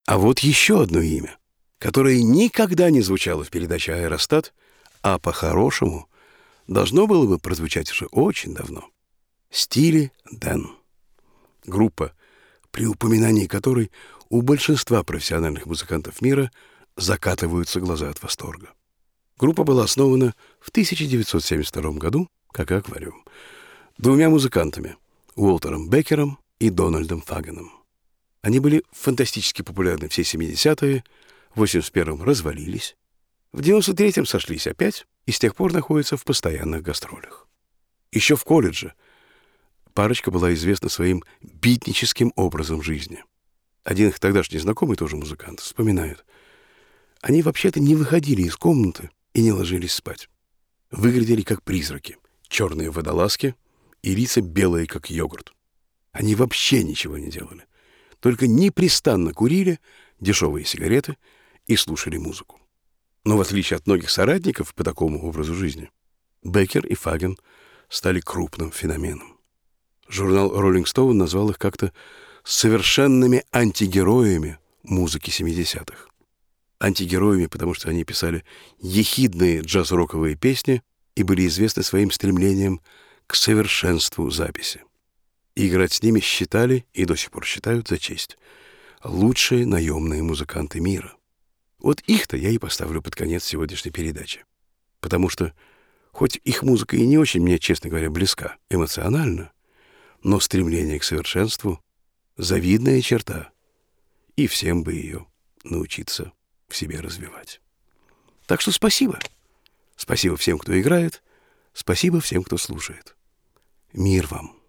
А вот еще одно имя, которое никогда не звучало в передаче «Аэростат», а по-хорошему должно было бы прозвучать уже очень давно. Стили Дэн. Группа, при упоминании которой у большинства профессиональных музыкантов мира закатываются глаза от восторга. Группа была основана в 1972 году, как и «Аквариум», двумя музыкантами — Уолтером Беккером и Дональдом Фагеном. Они были фантастически популярны все 70-е, в 81-м развалились, в 93-м сошлись опять и с тех пор находятся в постоянных гастролях. Еще в колледже парочка была известна своим битническим образом жизни. Один их тогдашний знакомый, тоже музыкант, вспоминает: они вообще-то не выходили из комнаты и не ложились спать. Выглядели как призраки, черные водолазки и лица белые, как йогурт. Они вообще ничего не делали, только непрестанно курили дешевые сигареты и слушали музыку. Но в отличие от многих соратников по такому образу жизни, Беккер и Фаген стали крупным феноменом. Журнал Rolling Stone назвал их как-то совершенными антигероями музыки 70-х. Антигероями, потому что они писали ехидные джаз-роковые песни и были известны своим стремлением к совершенству записи. И играть с ними считали, и до сих пор считают за честь, лучшие наемные музыканты мира. Вот их-то я и поставлю под конец сегодняшней передачи. Потому что, хоть их музыка и не очень мне, честно говоря, близка эмоционально, но стремление к совершенству — завидная черта, и всем бы ее научиться в себе развивать. Так что спасибо. Спасибо всем, кто играет, спасибо всем, кто слушает. Мир вам.